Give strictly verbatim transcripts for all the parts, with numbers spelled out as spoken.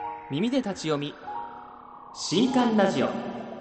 耳で立ち読み新刊ラジオ。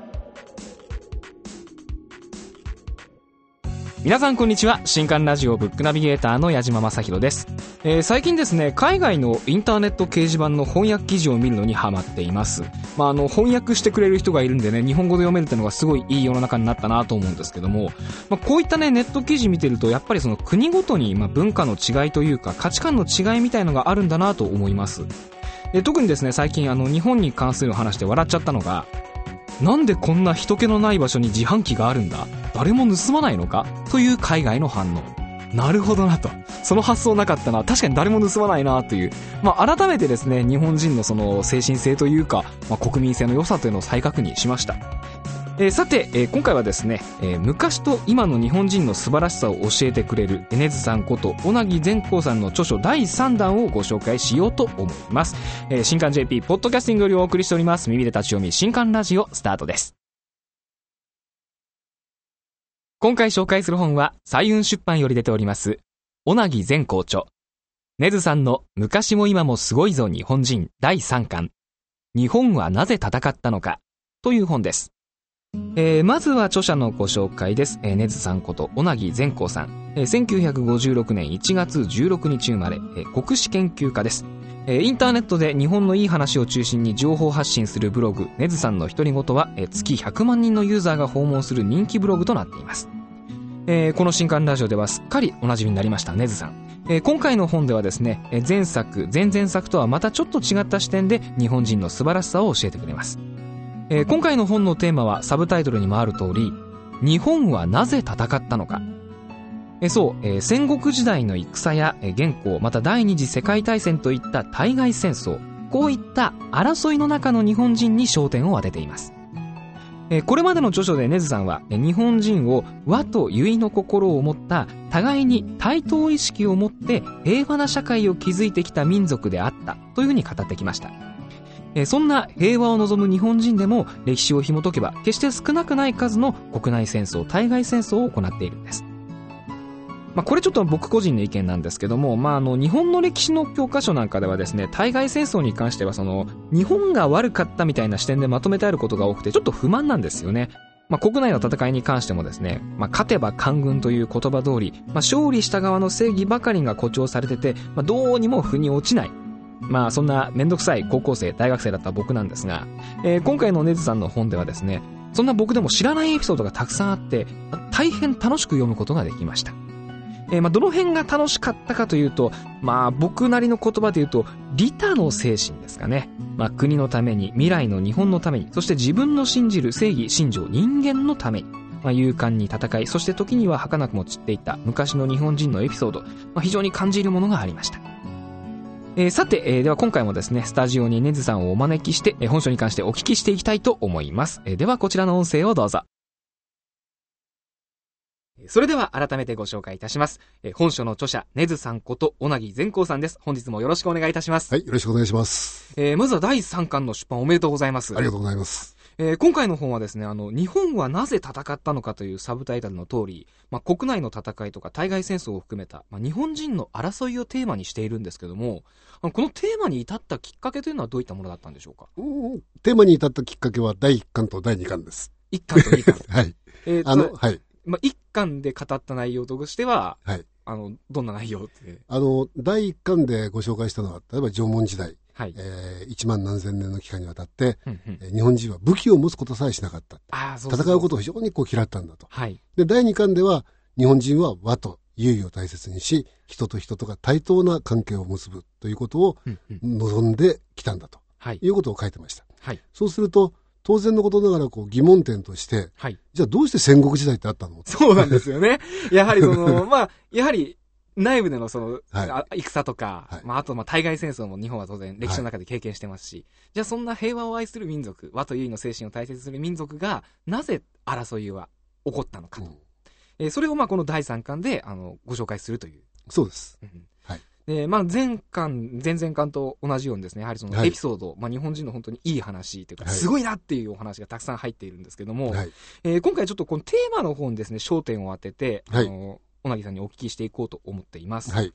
皆さんこんにちは。新刊ラジオブックナビゲーターの矢島正弘です。えー、最近ですね、海外のインターネット掲示板の翻訳記事を見るのにハマっています。まあ、あの翻訳してくれる人がいるんでね、日本語で読めるっていうのがすごいいい世の中になったなと思うんですけども、まあ、こういったねネット記事見てるとやっぱりその国ごとにまあ文化の違いというか価値観の違いみたいのがあるんだなと思います。で特にですね、最近あの日本に関する話で笑っちゃったのが、なんでこんな人気のない場所に自販機があるんだ、誰も盗まないのかという海外の反応。なるほどなと、その発想なかったな、確かに誰も盗まないなという、まあ、改めてですね、日本人のその精神性というか、まあ、国民性の良さというのを再確認しました。えー、さて、えー、今回はですね、えー、昔と今の日本人の素晴らしさを教えてくれる根津さんこと小名木善光さんの著書だいさんだんをご紹介しようと思います。えー、新刊 ジェーピー ポッドキャスティングよりお送りしております耳で立ち読み新刊ラジオスタートです。今回紹介する本は彩雲出版より出ております小名木善光著根津さんの昔も今もすごいぞ日本人だいさんかん、日本はなぜ戦ったのかという本です。えー、まずは著者のご紹介です。えー、根津さんこと小名木善光さん、えー、せんきゅうひゃくごじゅうろくねんいちがつじゅうろくにち生まれ、えー、国史研究家です。えー、インターネットで日本のいい話を中心に情報発信するブログ根津さんの独り言は、えー、月ひゃくまんにんのユーザーが訪問する人気ブログとなっています。えー、この新刊ラジオではすっかりおなじみになりました根津さん、えー、今回の本ではですね、えー、前作前々作とはまたちょっと違った視点で日本人の素晴らしさを教えてくれます。えー、今回の本のテーマはサブタイトルにもある通り、日本はなぜ戦ったのか。えー、そう、えー、戦国時代の戦や、えー、元寇、また第二次世界大戦といった対外戦争、こういった争いの中の日本人に焦点を当てています。えー、これまでの著書で根津さんは、えー、日本人を和と結の心を持った互いに対等意識を持って平和な社会を築いてきた民族であったというふうに語ってきました。そんな平和を望む日本人でも歴史を紐解けば決して少なくない数の国内戦争対外戦争を行っているんです。まあ、これちょっと僕個人の意見なんですけども、まあ、あの日本の歴史の教科書なんかではですね、対外戦争に関してはその日本が悪かったみたいな視点でまとめてあることが多くてちょっと不満なんですよね。まあ、国内の戦いに関してもですね、まあ、勝てば官軍という言葉通り、まあ、勝利した側の正義ばかりが誇張されてて、まあ、どうにも腑に落ちない、まあそんなめんどくさい高校生大学生だった僕なんですが、えー、今回の根津さんの本ではですね、そんな僕でも知らないエピソードがたくさんあって大変楽しく読むことができました。えー、まあどの辺が楽しかったかというと、まあ僕なりの言葉で言うと利他の精神ですかね。まあ国のために、未来の日本のために、そして自分の信じる正義信条人間のために、まあ、勇敢に戦い、そして時には儚くも散っていった昔の日本人のエピソード、まあ、非常に感じるものがありました。えー、さて、えー、では今回もですね、スタジオに根津さんをお招きして、えー、本書に関してお聞きしていきたいと思います。えー、ではこちらの音声をどうぞ。それでは改めてご紹介いたします。えー、本書の著者根津さんこと小名木善光さんです。本日もよろしくお願いいたします。 はい、よろしくお願いします。 えー、まずはだいさんかんの出版おめでとうございます。 ありがとうございます。 えー、今回の本はですね、あの日本はなぜ戦ったのかというサブタイトルの通り、まあ、国内の戦いとか対外戦争を含めた、まあ、日本人の争いをテーマにしているんですけども、このテーマに至ったきっかけというのはどういったものだったんでしょうか。 うん、テーマに至ったきっかけはだいいっかんとだいにかんです。 いっかんとにかんはい、 えー、 あのはい、 まあ、いっかんで語った内容としては、 はい、 あのどんな内容って。 あのだいいっかんでご紹介したのは、例えば縄文時代、 はい、 えー、いちまんなんぜんねんの期間にわたって、 うんうん、 えー、日本人は武器を持つことさえしなかった。 あ、そうそうそう、 戦うことを非常にこう嫌ったんだと。 はい、でだいにかんでは日本人は和と友誼を大切にし、人と人とが対等な関係を結ぶということを望んできたんだと、うんうん、いうことを書いてました。はい、そうすると当然のことながらこう疑問点として、はい、じゃあどうして戦国時代ってあったの？ そうなんですよね。やはりそのまあやはり内部でのその、はい、戦とか、はい、まああとまあ対外戦争も日本は当然歴史の中で経験してますし、はい、じゃあそんな平和を愛する民族、和と友誼の精神を大切にする民族がなぜ争いは起こったのかと、うん、えー、それをまあこのだいさんかんであのご紹介するという。 そうです。 うん、はい。で、まあ前巻前々巻と同じようにですね、やはりそのエピソード、はい、まあ日本人の本当にいい話というか、はい、すごいなっていうお話がたくさん入っているんですけども、はい、えー、今回ちょっとこのテーマの方にですね焦点を当てて、はい、あの小名木さんにお聞きしていこうと思っています。はい、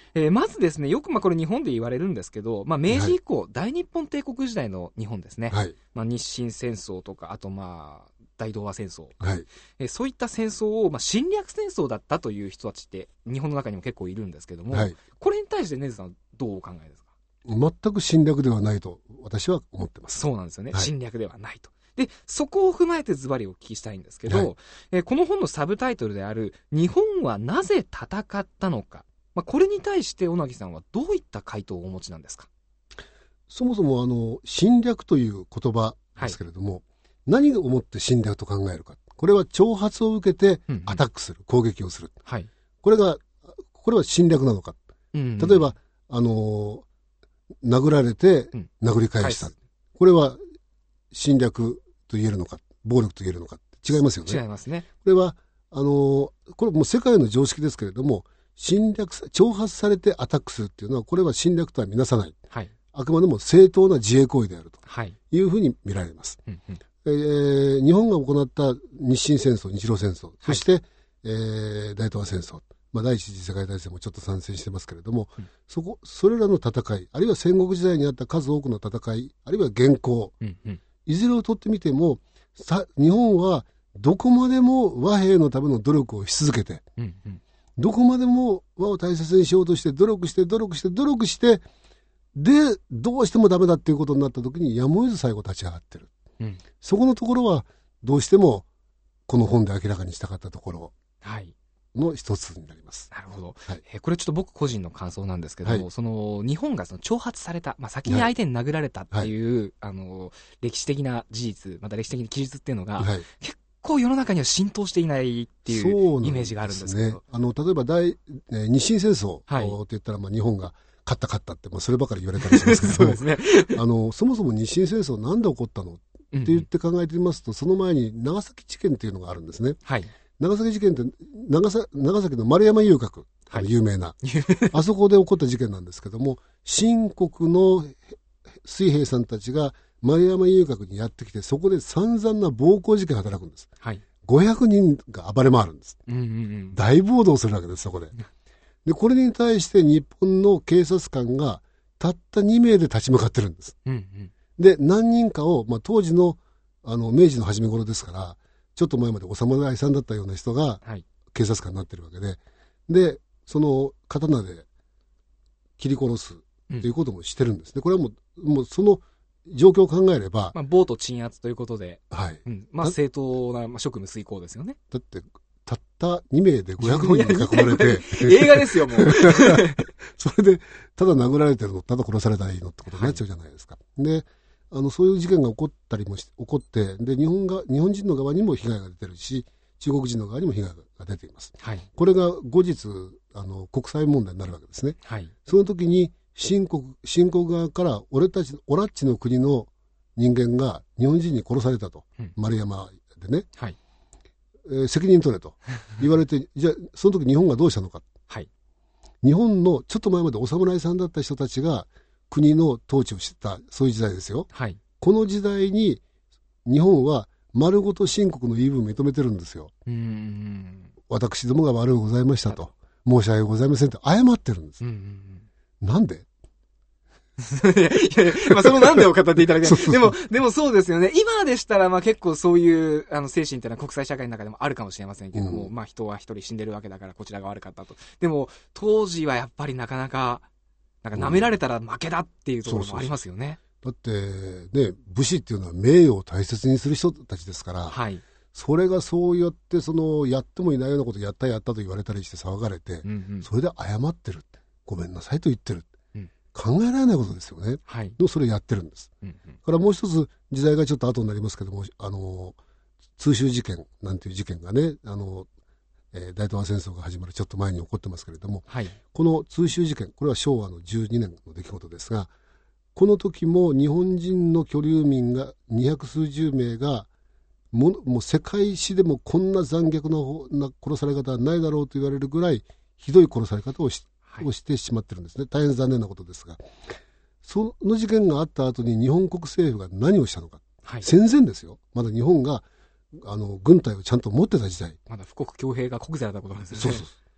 えー、まずですね、よくまあこれ日本で言われるんですけど、まあ、明治以降、はい、大日本帝国時代の日本ですね、はい、まあ、日清戦争とか、あとまあ大東亜戦争、はい、えー、そういった戦争を、まあ、侵略戦争だったという人たちって日本の中にも結構いるんですけども、はい、これに対して根津さんどうお考えですか？ 全く侵略ではないと私は思ってます。 そうなんですよね、はい、侵略ではないと。でそこを踏まえてズバリお聞きしたいんですけど、はい、えー、この本のサブタイトルである日本はなぜ戦ったのか、まあ、これに対して小名木さんはどういった回答をお持ちなんですか？ そもそもあの侵略という言葉ですけれども、はい、何をもって侵略と考えるか、これは挑発を受けてアタックする、うんうん、攻撃をする、はい、これがこれは侵略なのか、うんうん、例えばあの殴られて殴り返した、うん、これは侵略と言えるのか暴力と言えるのか違いますよね。 違いますね。 これはあのこれもう世界の常識ですけれども、侵略挑発されてアタックするっていうのはこれは侵略とは見なさない、はい、あくまでも正当な自衛行為であるというふうに見られます、はいうんうんえー、日本が行った日清戦争、日露戦争、そして、はいえー、大東亜戦争、まあ、第一次世界大戦もちょっと参戦してますけれども、うん、そこそれらの戦い、あるいは戦国時代にあった数多くの戦い、あるいは元寇、うんうん、いずれをとってみてもさ日本はどこまでも和平のための努力をし続けて、うんうん、どこまでも和を大切にしようとして努力して努力して努力してでどうしてもダメだっていうことになった時にやむを得ず最後立ち上がってる、うん、そこのところはどうしてもこの本で明らかにしたかったところの一つになります、 はい、なるほど、はい、えー、これちょっと僕個人の感想なんですけども、はい、その日本がその挑発された、まあ、先に相手に殴られたっていう、はい、あの歴史的な事実、また歴史的な記述っていうのが、はい、結構世の中には浸透していないっていうイメージがあるんですけど、そうなんですね。 あの例えば大、えー、日清戦争と言ったら、まあ、日本が勝った勝ったって、まあ、そればかり言われたりしますけどそうですね、 あのそもそも日清戦争なんで起こったのって言って考えてみますと、うん、その前に長崎事件っていうのがあるんですね、はい、長崎事件って長さ長崎の丸山遊郭、はい、有名なあそこで起こった事件なんですけども、清国の水兵さんたちが丸山遊郭にやってきて、そこで散々な暴行事件を働くんです、はい、ごひゃくにんが暴れ回るんです、うんうんうん、大暴動するわけです。そこででこれに対して日本の警察官がたったにめいで立ち向かってるんです、うんうん、で何人かを、まあ、当時 の, あの明治の初め頃ですから、ちょっと前までお侍さんだったような人が警察官になってるわけで、はい、でその刀で切り殺すということもしてるんですね、うん、これはもう、もうその状況を考えれば、 まあ、暴徒鎮圧ということで、はいうんまあ、正当な、まあ、職務遂行ですよね。 だってたったにめいでごひゃくにんに囲まれて映画ですよもうそれでただ殴られてるの、ただ殺されたらいいのってことになっちゃうじゃないですか、はい、であのそういう事件が起こったりもし起こってで日本が日本人の側にも被害が出てるし、中国人の側にも被害が出ています、はい、これが後日あの国際問題になるわけですね、はい、その時に清国、清国側から俺たちオラッチの国の人間が日本人に殺されたと、うん、丸山でね、はいえー、責任取れと言われてじゃあその時日本がどうしたのか、はい、日本のちょっと前までお侍さんだった人たちが国の統治をしてたそういう時代ですよ、はい、この時代に日本は丸ごと清国の言い分を認めてるんですよ。うーん私どもが悪うございましたと、申し訳ございませんと謝ってるんです。うんうん、なんでいやいやまあそのなんでを語っていただけないでもでもそうですよね。今でしたらまあ結構そういうあの精神っていうのは国際社会の中でもあるかもしれませんけども、うん、まあ人は一人死んでるわけだからこちらが悪かったと。でも当時はやっぱりなかなかなんか舐められたら負けだっていうところもありますよね。 うん、そうそうそうだってね、武士っていうのは名誉を大切にする人たちですから、はい、それがそうやってそのやってもいないようなことやったやったと言われたりして騒がれて、うんうん、それで謝ってるってごめんなさいと言ってる、うん、考えられないことですよね、はい、のそれをやってるんです、うんうん、からもう一つ時代がちょっと後になりますけども、あの通州事件なんていう事件がね、あの、えー、大東亜戦争が始まるちょっと前に起こってますけれども、はい、この通州事件、これはしょうわのじゅうにねんの出来事ですが、この時も日本人の居留民が二百数十名がも, もう世界史でもこんな残虐 な, な殺され方はないだろうと言われるぐらいひどい殺され方を し,、はい、をしてしまってるんですね。大変残念なことですが、その事件があった後に日本国政府が何をしたのか、はい、戦前ですよ。まだ日本があの軍隊をちゃんと持ってた時代、 まだ富国強兵が国税だったことなんですね。 そうそう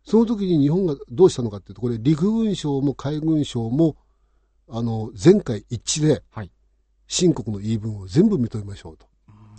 その時に日本がどうしたのかっていうと、これ陸軍省も海軍省もあの全会一致で、はい、清国の言い分を全部認めましょうと。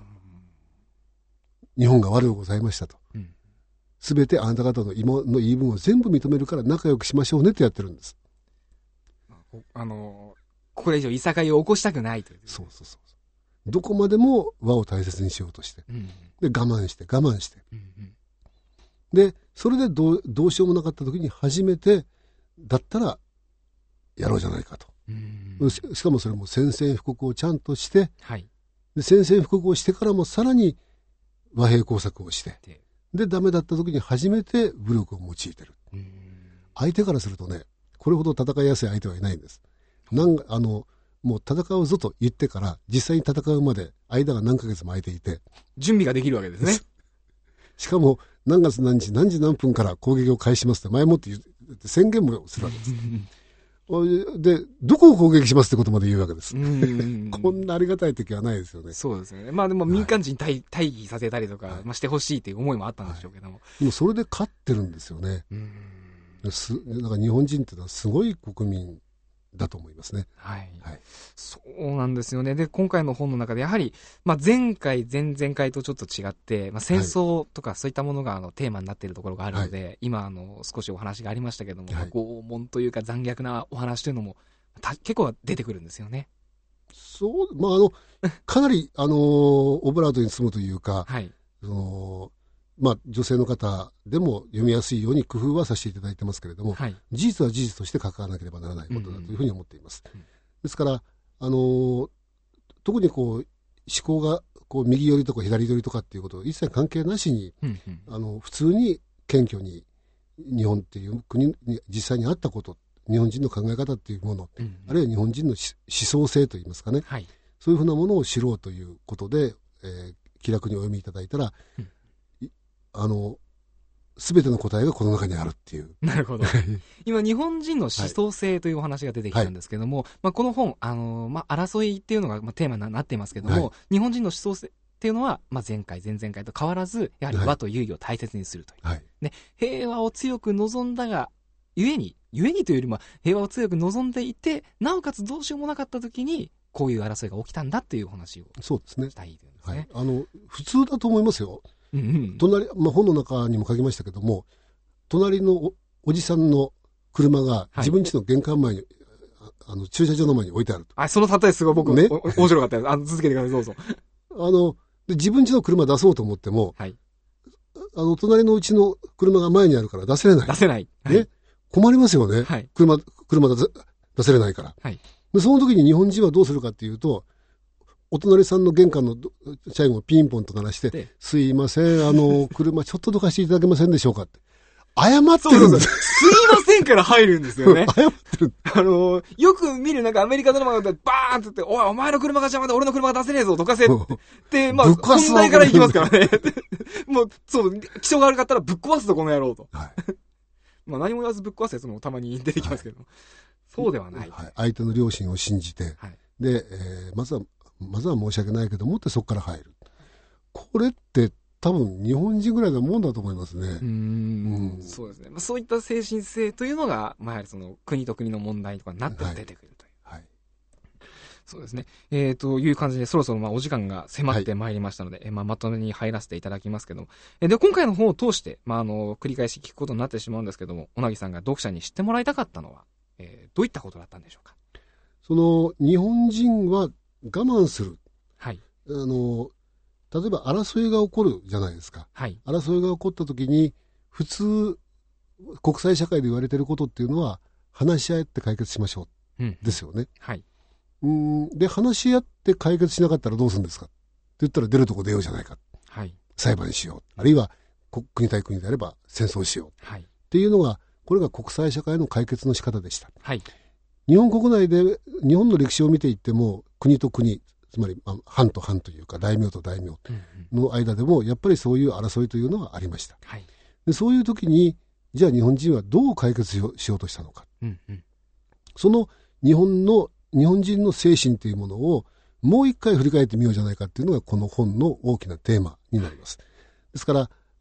日本が悪うございましたと。すべ、うん、てあなた方の今の言い分を全部認めるから仲良くしましょうねってやってるんです。 あのこれ以上いさかいを起こしたくないという。 そうそうそう。どこまでも和を大切にしようとして、うん、で我慢して我慢して、うんうん、でそれでどう、どうしようもなかった時に初めてだったらやろうじゃないかと、うん、し, しかもそれも宣戦布告をちゃんとして、はい、で宣戦布告をしてからもさらに和平工作をしてでダメだった時に初めて武力を用いてる、うん、相手からするとねこれほど戦いやすい相手はいないんです。なんあのもう戦うぞと言ってから実際に戦うまで間が何ヶ月も空いていて準備ができるわけですね。 しかも何月何日何時何分から攻撃を開始しますって前もって言って宣言もするわけですでどこを攻撃しますってことまで言うわけです。うんこんなありがたい時はないですよね。 そうですよね。まあでも民間人に対、はい、対義させたりとか、はいまあ、してほしいという思いもあったんでしょうけども、はい、 でもそれで勝ってるんですよね。うんすだから日本人っていうのはすごい国民だと思いますね。はい。はい、 そうなんですよね。で、今回の本の中でやはり、まあ、前回、前々回とちょっと違って、まあ、戦争とかそういったものがあのテーマになっているところがあるので、はい、今あの少しお話がありましたけども、はい、拷問というか残虐なお話というのも結構出てくるんですよね。 そう、まああのかなりあのオブラートに包むというか、はい、そのまあ、女性の方でも読みやすいように工夫はさせていただいてますけれども、はい、事実は事実として書かなければならないことだというふうに思っています。うんうん、ですから、あのー、特にこう思考がこう右寄りとか左寄りとかっていうことを一切関係なしに、うんうん、あの普通に謙虚に日本っていう国に実際にあったこと、日本人の考え方っていうもの、うんうん、あるいは日本人の思想性といいますかね、はい、そういうふうなものを知ろうということで、えー、気楽にお読みいただいたら、うんあの全ての答えがこの中にあるっていう。 なるほど。今日本人の思想性というお話が出てきたんですけども、はい、まあ、この本あの、まあ、争いっていうのが、まあ、テーマになっていますけども、はい、日本人の思想性っていうのは、まあ、前回前々回と変わらずやはり和と友誼を大切にするという、はい、で平和を強く望んだがゆえにゆえにというよりも平和を強く望んでいてなおかつどうしようもなかった時にこういう争いが起きたんだっていうお話をしたいというんですね。はい、あの普通だと思いますよ。うんうん、隣まあ、本の中にも書きましたけども隣の お, おじさんの車が自分家の玄関前に、はい、あの駐車場の前に置いてあると。 あその例えすごい僕、ね、面白かったです。あの続けてくださいどうぞ。 あので自分家の車出そうと思っても、はい、あの隣のうちの車が前にあるから出せれない。 出せない。 ね、はい、困りますよね。はい、車車出せ出せれないから、はい。でその時に日本人はどうするかっていうとお隣さんの玄関のチャイムをピンポンと鳴らして「すいませんあの車ちょっとどかしていただけませんでしょうか」って謝ってるんです。 すいませんから入るんですよね。 謝ってる。 あのよく見るなんかアメリカドラマでバーンって言って「おいお前の車が邪魔で俺の車が出せねえぞどかせ」ってまあ本題から行きますからね。もうそう気性が悪かったらぶっ壊すぞこの野郎と。はい、まあ何も言わずぶっ壊すやつもたまに出てきますけど、はい、そうではない、はい。 相手の良心を信じて、はい、で、えー、まずはまずは申し訳ないけどもってそこから入る。これって多分日本人ぐらいのもんだと思いますね。うーん、 うん、そうですね。まあ、そういった精神性というのが、まあ、やはりその国と国の問題とかになって出てくるという。はい。はい、そうですね。えー、という感じでそろそろまあお時間が迫ってまいりましたので、はい、えまあ、まとめに入らせていただきますけども、えで今回の本を通して、まあ、あの繰り返し聞くことになってしまうんですけども、小なぎさんが読者に知ってもらいたかったのは、えー、どういったことだったんでしょうか。 その日本人は我慢する、はい、あの例えば争いが起こるじゃないですか、はい、争いが起こった時に普通国際社会で言われていることっていうのは話し合って解決しましょう、うん、ですよね、はい、うんで話し合って解決しなかったらどうするんですかって言ったら出るとこ出ようじゃないか、はい、裁判しようあるいは国対国であれば戦争しよう、はい、っていうのがこれが国際社会の解決の仕方でした、はい、日本国内で日本の歴史を見ていっても国と国つまり藩と藩というか大名と大名の間でもやっぱりそういう争いというのはありました、はい、でそういう時にじゃあ日本人はどう解決しよう、しようとしたのか、うんうん、その日本の日本人の精神というものをもう一回振り返ってみようじゃないかっていうのがこの本の大きなテーマになります。ですからあ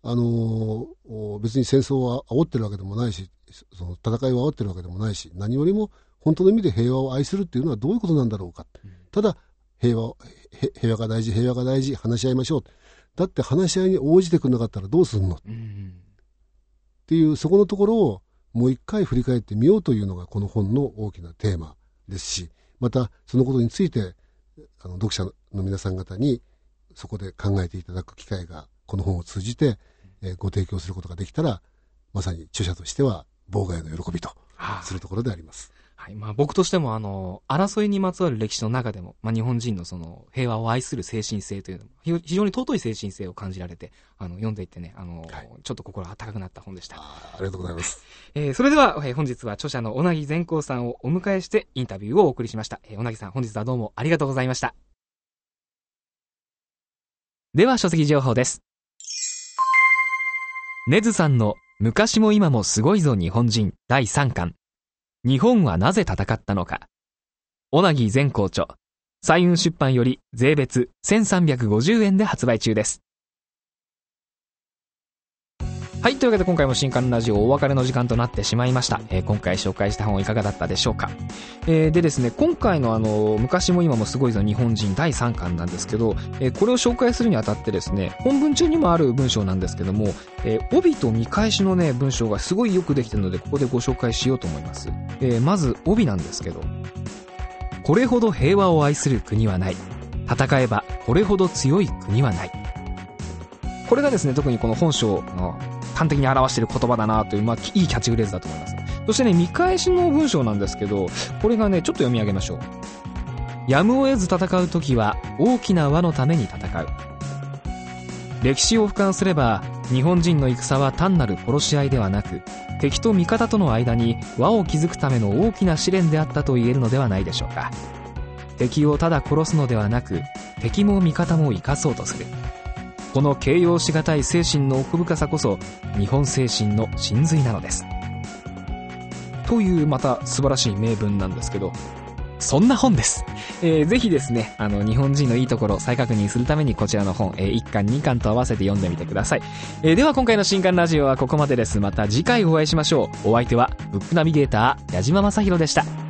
あのー、別に戦争は煽ってるわけでもないし、その戦いを煽ってるわけでもないし、何よりも本当の意味で平和を愛するっていうのはどういうことなんだろうか。うん、ただ平和、平和が大事、平和が大事、話し合いましょう。だって話し合いに応じてくれなかったらどうするの、うん、っていう、そこのところをもう一回振り返ってみようというのがこの本の大きなテーマですし、またそのことについてあの読者の皆さん方にそこで考えていただく機会がこの本を通じて、えー、ご提供することができたら、まさに著者としては妨害の喜びとするところであります。 はい。まあ僕としてもあの、争いにまつわる歴史の中でも、まあ日本人のその平和を愛する精神性というのも、非常に尊い精神性を感じられて、あの、読んでいってね、あの、はい、ちょっと心温かくなった本でした。 あ, ありがとうございます。 えー、それでは、えー、本日は著者の小名木善光さんをお迎えしてインタビューをお送りしました。えー、小名木さん、本日はどうもありがとうございました。では書籍情報です。根津さんの昔も今もすごいぞ日本人だいさんかん。日本はなぜ戦ったのか。小名木善光著。彩雲出版より税別せんさんびゃくごじゅうえんで発売中です。はい、というわけで今回も新刊ラジオお別れの時間となってしまいました。えー、今回紹介した本いかがだったでしょうか。えー、でですね、今回のあの昔も今もすごいぞ日本人だいさんかんなんですけど、えー、これを紹介するにあたってですね、本文中にもある文章なんですけども、えー、帯と見返しのね文章がすごいよくできているので、ここでご紹介しようと思います。えー、まず帯なんですけど、これほど平和を愛する国はない。戦えばこれほど強い国はない。これがですね、特にこの本書の端的に表している言葉だなという、まあ、いいキャッチフレーズだと思います。そしてね、見返しの文章なんですけど、これがね、ちょっと読み上げましょう。やむを得ず戦うときは大きな輪のために戦う。歴史を俯瞰すれば、日本人の戦は単なる殺し合いではなく、敵と味方との間に輪を築くための大きな試練であったと言えるのではないでしょうか。敵をただ殺すのではなく、敵も味方も生かそうとする。この形容しがたい精神の奥深さこそ日本精神の真髄なのです。というまた素晴らしい名文なんですけど、そんな本です。えー、ぜひですね、あの日本人のいいところを再確認するためにこちらの本、えー、いっかんにかんと合わせて読んでみてください。えー、では今回の新刊ラジオはここまでです。また次回お会いしましょう。お相手はブックナビゲーター矢島正宏でした。